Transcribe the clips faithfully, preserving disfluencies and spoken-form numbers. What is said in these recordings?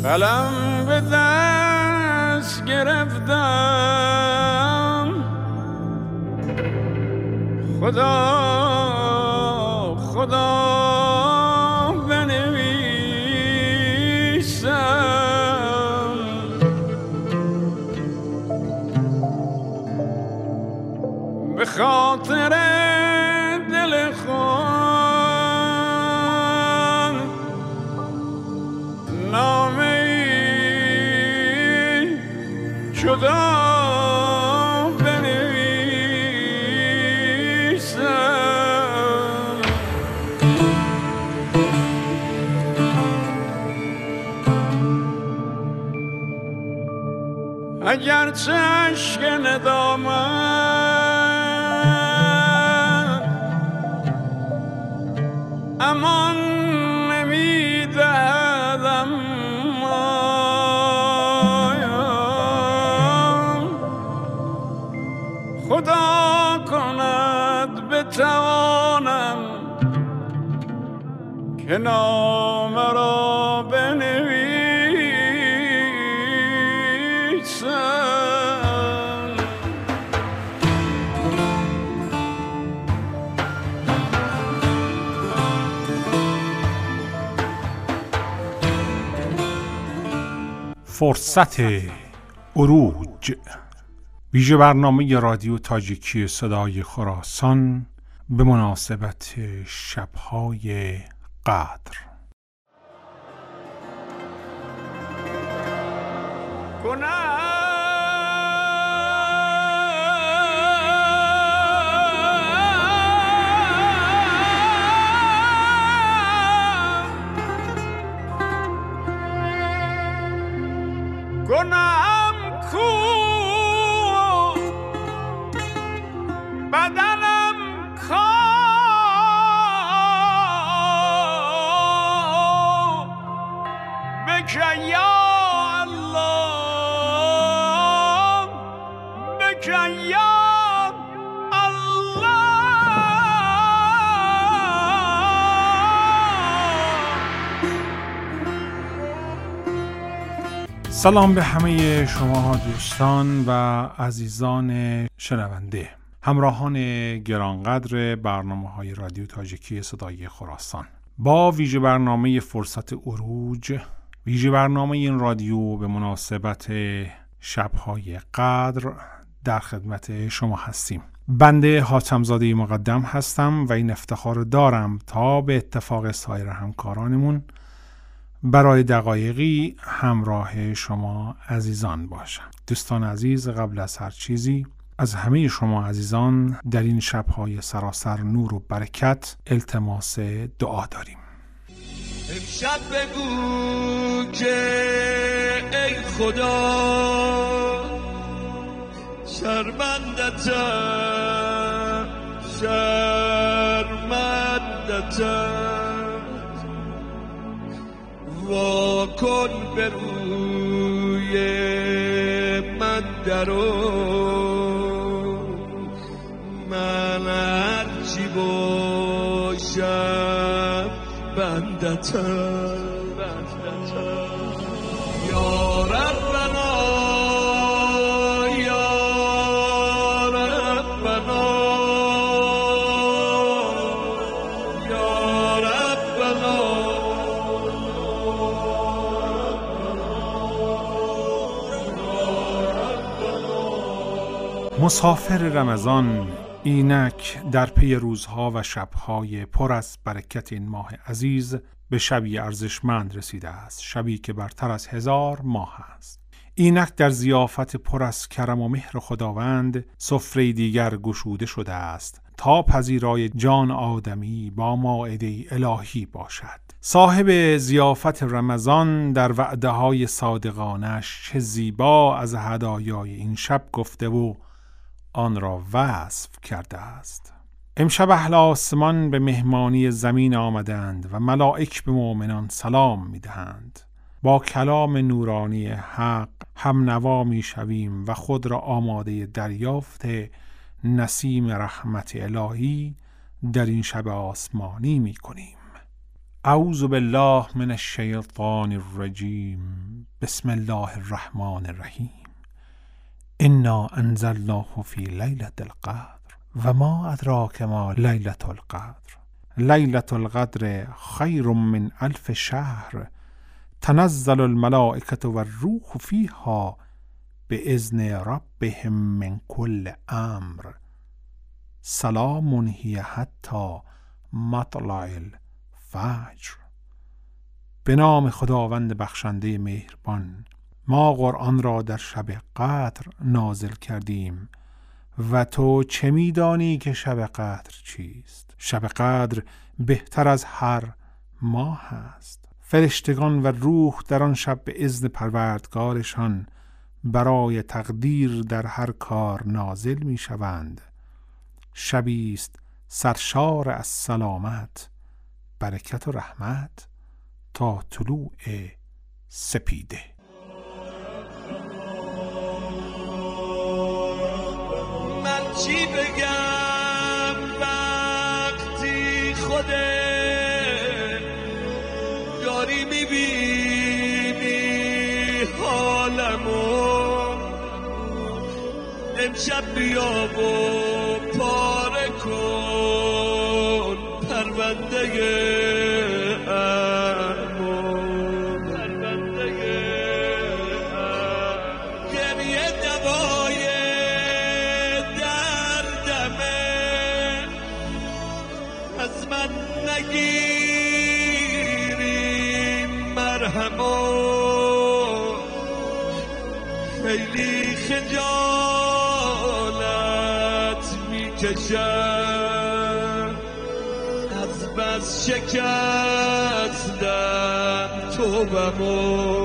قلم به دست گرفتم، خدا خدا بنویسم، به خاطر دل خود نامه ای جدا بنویسم. اگرچه اشک ندامت امان نمیدهد، اما خدا کند بتوانم که نامه را بنویسم. فرصت عروج، ویژه برنامه رادیو تاجیکی صدای خراسان به مناسبت شب‌های قدر. گناهم کو بدنم کار بکن یا الله، بکن یا سلام به همه شما دوستان و عزیزان شنونده، همراهان گرانقدر برنامه‌های رادیو تاجیکی صدای خراسان. با ویژه برنامه فرصت عروج، ویژه برنامه این رادیو به مناسبت شب‌های قدر در خدمت شما هستیم. بنده حاتم‌زاده مقدم هستم و این افتخار دارم تا به اتفاق سایر همکارانمون برای دقایقی همراه شما عزیزان باشم. دوستان عزیز، قبل از هر چیزی از همه شما عزیزان در این شب‌های سراسر نور و برکت التماس دعا داریم. امشب بگو که ای خدا شرمندتم، شرمندتم، وا کن به روی من درو، من هرچی باشم بندتم، بندتم یا ربنا، یا ربنا، یا ربنا. مسافر رمضان اینک در پی روزها و شبهای پر از برکت این ماه عزیز به شبی ارزشمند رسیده است، شبی که برتر از هزار ماه است. اینک در ضیافت پر از کرم و مهر خداوند سفره دیگر گشوده شده است تا پذیرای جان آدمی با مائده الهی باشد. صاحب ضیافت رمضان در وعده های صادقانش چه زیبا از هدایای این شب گفته و آن را وصف کرده است. امشب اهل آسمان به مهمانی زمین آمدند و ملائک به مؤمنان سلام می‌دهند. با کلام نورانی حق هم نوا می‌شویم و خود را آماده دریافت نسیم رحمت الهی در این شب آسمانی می‌کنیم. اعوذ بالله من الشیطان الرجیم. بسم الله الرحمن الرحیم. انا انزلناه فی لیلة القدر و ما ادراک ما لیلة القدر. لیلة القدر خیر من الف شهر تنزل الملائکة و الروح فیها باذن ربهم من کل امر سلام هی حتی مطلع الفجر. به نام خداوند بخشنده مهربان. ما قرآن را در شب قدر نازل کردیم و تو چه می‌دانی که شب قدر چیست؟ شب قدر بهتر از هر ماه است. فرشتگان و روح در آن شب به اذن پروردگارشان برای تقدیر در هر کار نازل می شوند. شبی است سرشار از سلامت، برکت و رحمت تا طلوع سپیده. من چی بگم وقتی خودت داری میبینی حالمو؟ امشب بیا و پاره کن پرونده امو، پرونده امو. گریه دوای دردمه، از من نگیری مرهمو. خیلی خجالت میکشم از بس شکستم توبمو،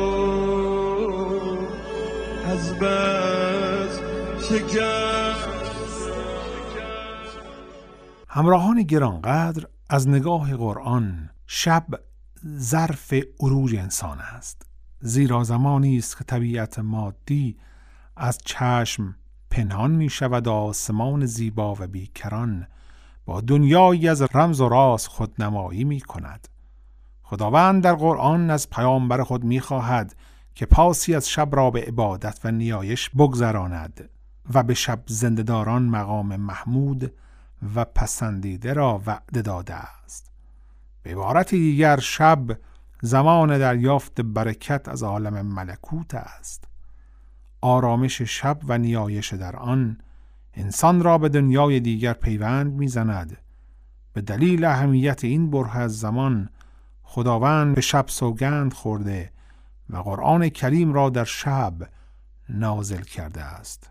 از بس شکستم. همراهان گرانقدر، از نگاه قرآن شب ظرف عروج انسان است، زیرا زمانی است که طبیعت مادی از چشم پنهان می شود و آسمان زیبا و بیکران با دنیایی از رمز و راز خودنمایی می کند. خداوند در قرآن از پیامبر خود می خواهد که پاسی از شب را به عبادت و نیایش بگذراند و به شب زنده‌داران مقام محمود و پسندیده را وعده داده است. به عبارت دیگر، شب زمان دریافت برکت از عالم ملکوت است. آرامش شب و نیایش در آن انسان را به دنیای دیگر پیوند می‌زند. به دلیل اهمیت این بره از زمان، خداوند به شب سوگند خورده و قرآن کریم را در شب نازل کرده است.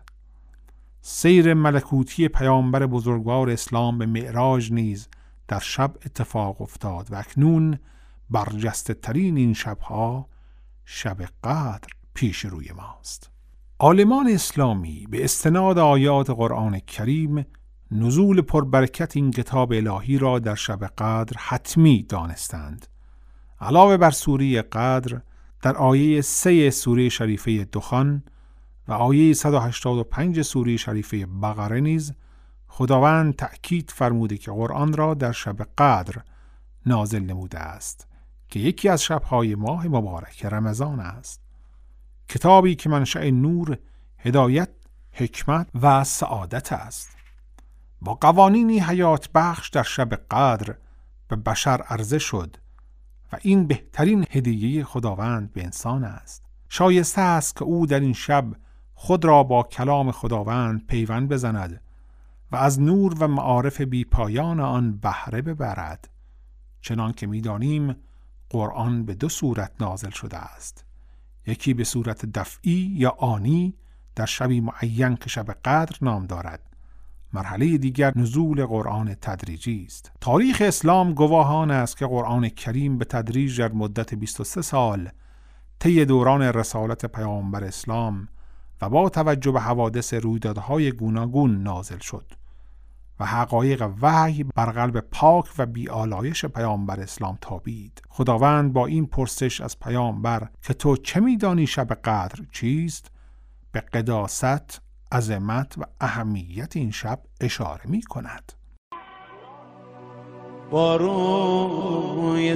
سیر ملکوتی پیامبر بزرگوار اسلام به معراج نیز در شب اتفاق افتاد و اکنون برجسته ترین این شبها شب قدر پیش روی ماست. عالمان اسلامی به استناد آیات قرآن کریم نزول پربرکت این کتاب الهی را در شب قدر حتمی دانستند. علاوه بر سوره قدر، در آیه سه سوره شریفه دخان و آیه صد و هشتاد و پنج سوره شریفه بقره نیز خداوند تأکید فرموده که قرآن را در شب قدر نازل نموده است که یکی از شب‌های ماه مبارک رمضان است. کتابی که منشأ نور، هدایت، حکمت و سعادت است. با قوانینی حیات بخش در شب قدر به بشر عرضه شد و این بهترین هدیه خداوند به انسان است. شایسته است که او در این شب خود را با کلام خداوند پیوند بزند و از نور و معارف بی پایان آن بهره ببرد. چنان که می‌دانیم قرآن به دو صورت نازل شده است. یکی به صورت دفعی یا آنی در شبی معین که شب قدر نام دارد. مرحله دیگر نزول قرآن تدریجی است. تاریخ اسلام گواهان است که قرآن کریم به تدریج در مدت بیست و سه سال طی دوران رسالت پیامبر اسلام و با توجه به حوادث رویدادهای گوناگون نازل شد و حقایق وحی بر قلب پاک و بی‌آلایش پیامبر اسلام تابید. خداوند با این پرسش از پیامبر که تو چه می‌دانی شب قدر چیست، به قداست، عظمت و اهمیت این شب اشاره می‌کند. با روی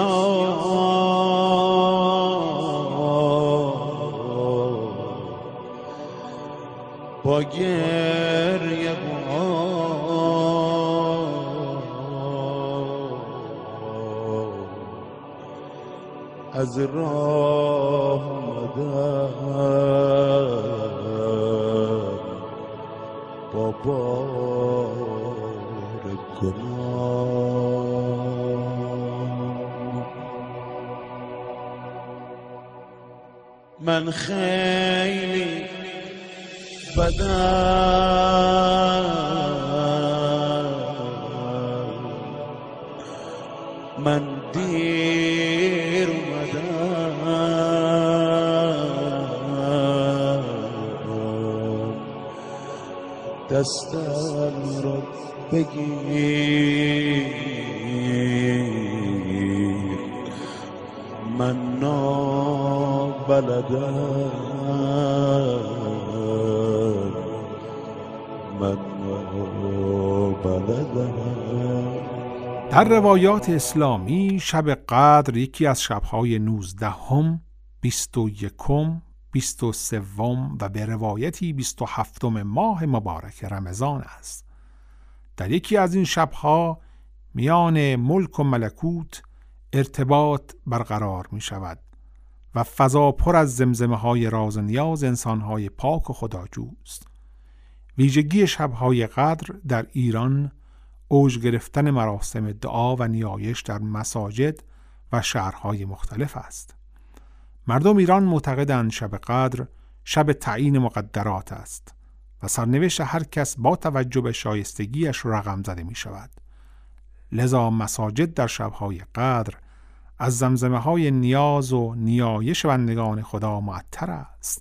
سیاه با گریه از راه آمدم با بار گناه. من خیلی بدم من دیر اومدم دستم را بگیر من نابلدم من نابلدم. در روایات اسلامی شب قدر یکی از شب‌های نوزدهم، بیست و یکم، بیست و سوم و به روایتی بیست و هفتم ماه مبارک رمضان است. در یکی از این شب‌ها میان ملک و ملکوت ارتباط برقرار می شود و فضا پر از زمزمه های راز و نیاز انسان‌های پاک و خداجوست. ویژگی شب‌های قدر در ایران اوج گرفتن مراسم دعا و نیایش در مساجد و شهرهای مختلف است. مردم ایران معتقدند شب قدر شب تعیین مقدرات است و سرنوشت هر کس با توجه به شایستگیش رقم زده می شود. لذا مساجد در شب‌های قدر از زمزمه های نیاز و نیایش بندگان خدا معطر است.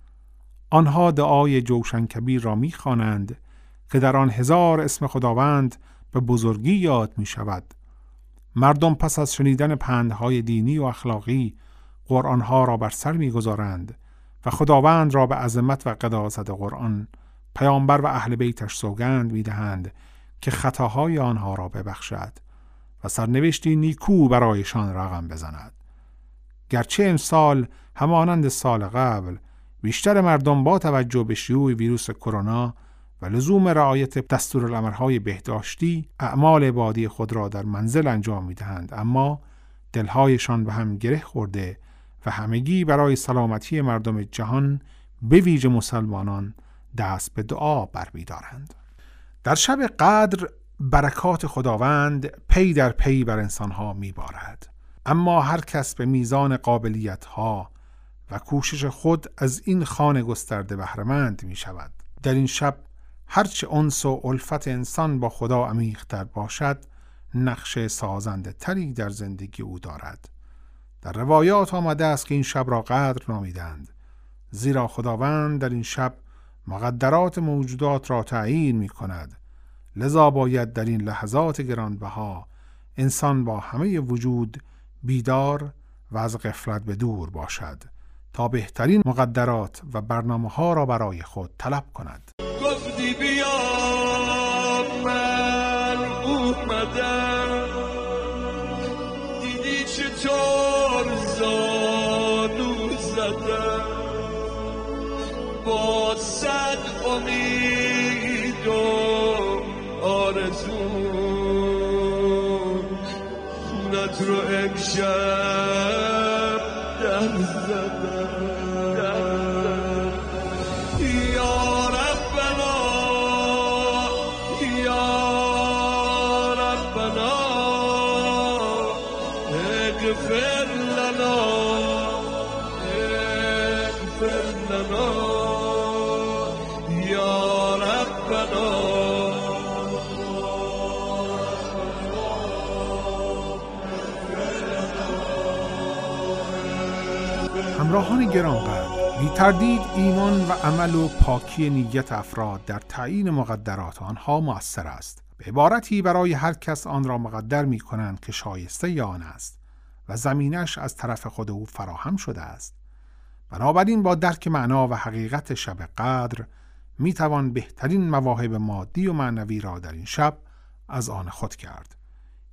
آنها دعای جوشن کبیر را می خوانند که در آن هزار اسم خداوند به بزرگی یاد می شود. مردم پس از شنیدن پندهای دینی و اخلاقی قرآنها را بر سر می گذارند و خداوند را به عظمت و قداست قرآن، پیامبر و اهل بیتش سوگند می دهند که خطاهای آنها را ببخشد و سرنوشتی نیکو برایشان رقم بزند. گرچه امسال همانند سال قبل بیشتر مردم با توجه به شیوع ویروس کرونا و لزوم رعایت دستورالعمل‌های بهداشتی اعمال عبادی خود را در منزل انجام می‌دهند، اما دل‌هایشان به هم گره خورده و همگی برای سلامتی مردم جهان به ویژه مسلمانان دست به دعا برمی‌دارند. در شب قدر برکات خداوند پی در پی بر انسان‌ها می‌بارد، اما هر کس به میزان قابلیت‌ها و کوشش خود از این خوان گسترده بهره‌مند می‌شود. در این شب هرچه انس و الفت انسان با خدا عمیق‌تر باشد، نقش سازنده تری در زندگی او دارد. در روایات آمده است که این شب را قدر نامیدند، زیرا خداوند در این شب مقدرات موجودات را تعیین می کند. لذا باید در این لحظات گرانبها انسان با همه وجود بیدار و از غفلت به دور باشد تا بهترین مقدرات و برنامه ها را برای خود طلب کند. گفتی بیا من اومدم، دیدی چطور زانو زدم، با صد امید و آرزو خونت رو امشب در زدم. اغفر لنا اغفر لنا یا ربنا. همراهان گرانقدر، بی تردید ایمان و عمل و پاکی نیت افراد در تعیین مقدرات آنها مؤثر است. به عبارتی برای هر کس آن را مقدر می کنند که شایسته آن است و زمینش از طرف خود او فراهم شده است. بنابراین با درک معنا و حقیقت شب قدر می توان بهترین مواهب مادی و معنوی را در این شب از آن خود کرد.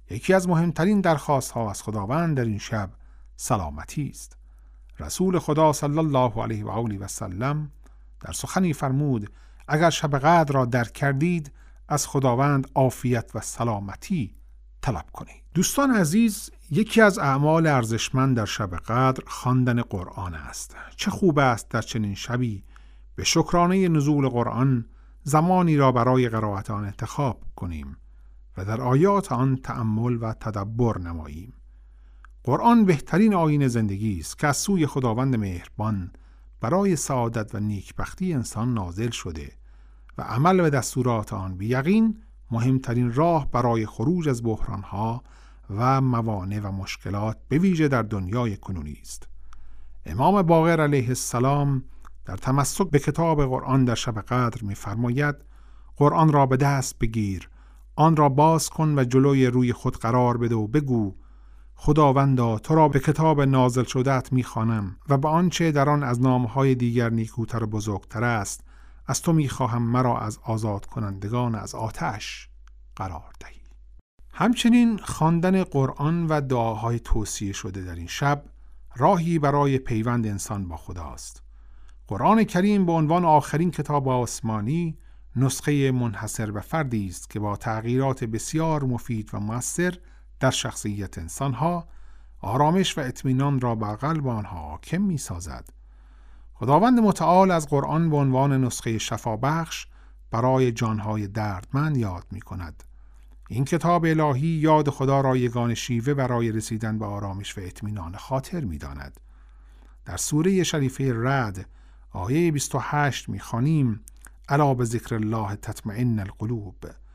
یکی از مهمترین درخواست ها از خداوند در این شب سلامتی است. رسول خدا صلی الله علیه و آله و سلم در سخنی فرمود اگر شب قدر را درک کردید از خداوند عافیت و سلامتی طلب کنید. دوستان عزیز، یکی از اعمال ارزشمند در شب قدر خواندن قرآن است. چه خوب است در چنین شبی به شکرانه نزول قرآن زمانی را برای قرائت آن انتخاب کنیم و در آیات آن تأمل و تدبر نماییم. قرآن بهترین آیین زندگی است که از سوی خداوند مهربان برای سعادت و نیکبختی انسان نازل شده و عمل به دستورات آن به یقین مهمترین راه برای خروج از بحرانها و موانع و مشکلات به ویژه در دنیای کنونی است. امام باقر علیه السلام در تمسک به کتاب قرآن در شب قدر می‌فرماید قرآن را به دست بگیر، آن را باز کن و جلوی روی خود قرار بده و بگو خداوندا تو را به کتاب نازل شده‌ات می‌خوانم و به آنچه در آن از نام‌های دیگر نیکوتر و بزرگتر است از تو می‌خواهم مرا از آزاد کنندگان از آتش قرار دهی. همچنین خواندن قرآن و دعاهای توصیه شده در این شب راهی برای پیوند انسان با خداست. قرآن کریم به عنوان آخرین کتاب آسمانی نسخه منحصر به فردی است که با تغییرات بسیار مفید و مؤثر در شخصیت انسانها آرامش و اطمینان را بر قلب آنها حاکم می سازد. خداوند متعال از قرآن به عنوان نسخه شفابخش برای جانهای دردمند یاد می کند. این کتاب الهی یاد خدا را یگان شیوه برای رسیدن به آرامش و اطمینان خاطر می داند. در سوره شریفه رعد آیه بیست و هشت می خوانیم الا بذکر الله تطمئن القلوب،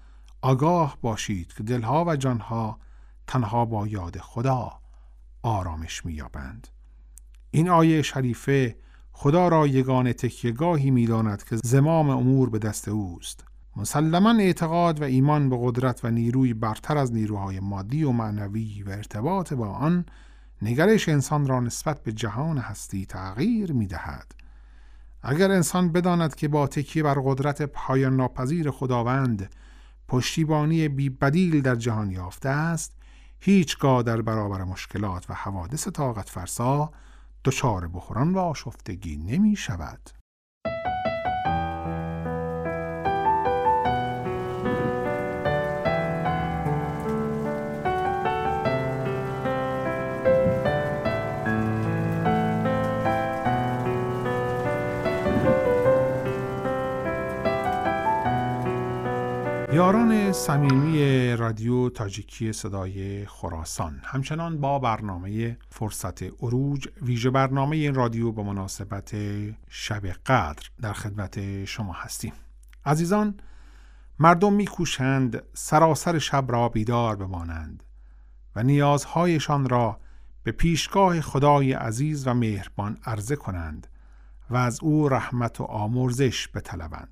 آگاه باشید که دلها و جانها تنها با یاد خدا آرامش می یابند. این آیه شریفه خدا را یگان تکیه‌گاهی می داند که زمام امور به دست اوست. مسلماً اعتقاد و ایمان به قدرت و نیروی برتر از نیروهای مادی و معنوی و ارتباط با آن نگرش انسان را نسبت به جهان هستی تغییر می دهد. اگر انسان بداند که با تکیه بر قدرت پایان ناپذیر خداوند پشتیبانی بی بدیل در جهان یافته است، هیچگاه در برابر مشکلات و حوادث طاقت فرسا دچار بحران و آشفتگی نمی شود. یاران صمیمی رادیو تاجیکی صدای خراسان، همچنان با برنامه فرصت عروج، ویژه برنامه این رادیو به مناسبت شب قدر در خدمت شما هستیم. عزیزان، مردم می‌کوشند سراسر شب را بیدار بمانند و نیازهایشان را به پیشگاه خدای عزیز و مهربان عرضه کنند و از او رحمت و آمرزش بطلبند.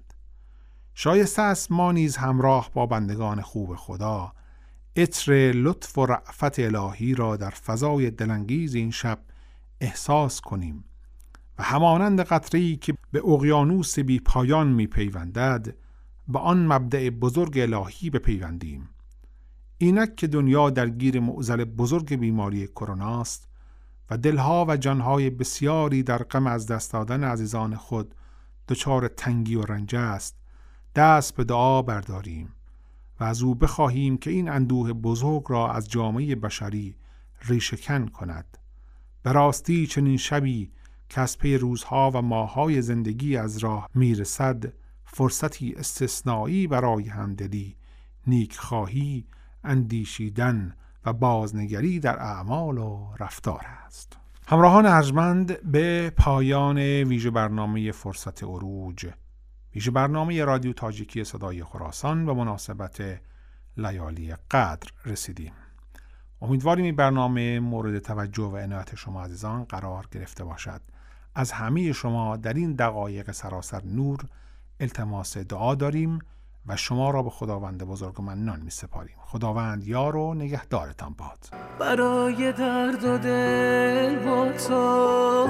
شایسته است ما نیز همراه با بندگان خوب خدا عطر لطف و رأفت الهی را در فضای دلانگیز این شب احساس کنیم و همانند قطره‌ای که به اقیانوس بی پایان می پیوندد به آن مبدأ بزرگ الهی بپیوندیم. اینک که دنیا درگیر معضل بزرگ بیماری کرونا است و دلها و جانهای بسیاری در غم از دست دادن عزیزان خود دچار تنگی و رنج است، دست به دعا برداریم و از او بخواهیم که این اندوه بزرگ را از جامعه بشری ریشه‌کن کند. به راستی چنین شبی که از پی روزها و ماه‌های زندگی از راه میرسد فرصتی استثنایی برای همدلی، نیکخواهی، اندیشیدن و بازنگری در اعمال و رفتار است. همراهان ارجمند، به پایان ویژه برنامه فرصت عروج، ویژه برنامه رادیو تاجیکی صدای خراسان به مناسبت لیالی قدر رسیدیم. امیدواریم این برنامه مورد توجه و عنایت شما عزیزان قرار گرفته باشد. از همه شما در این دقایق سراسر نور التماس دعا داریم و شما را به خداوند بزرگ و منان می سپاریم. خداوند یار و نگهدارتان باد. برای درد و دل با تو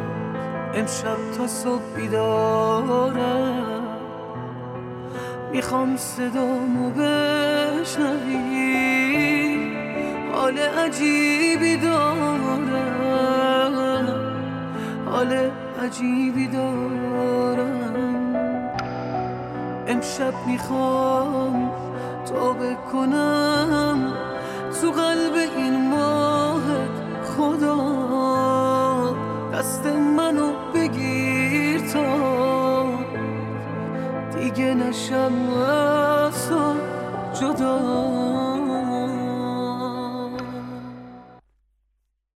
امشب تا صبح بیدارم، میخوام صدامو بشنوی حال عجیبی دارم، حال عجیبی دارم. امشب میخوام توبه کنم تو قلب این ماهت، خدا دست منو بگیر تا دیگه نشم از تو جدا.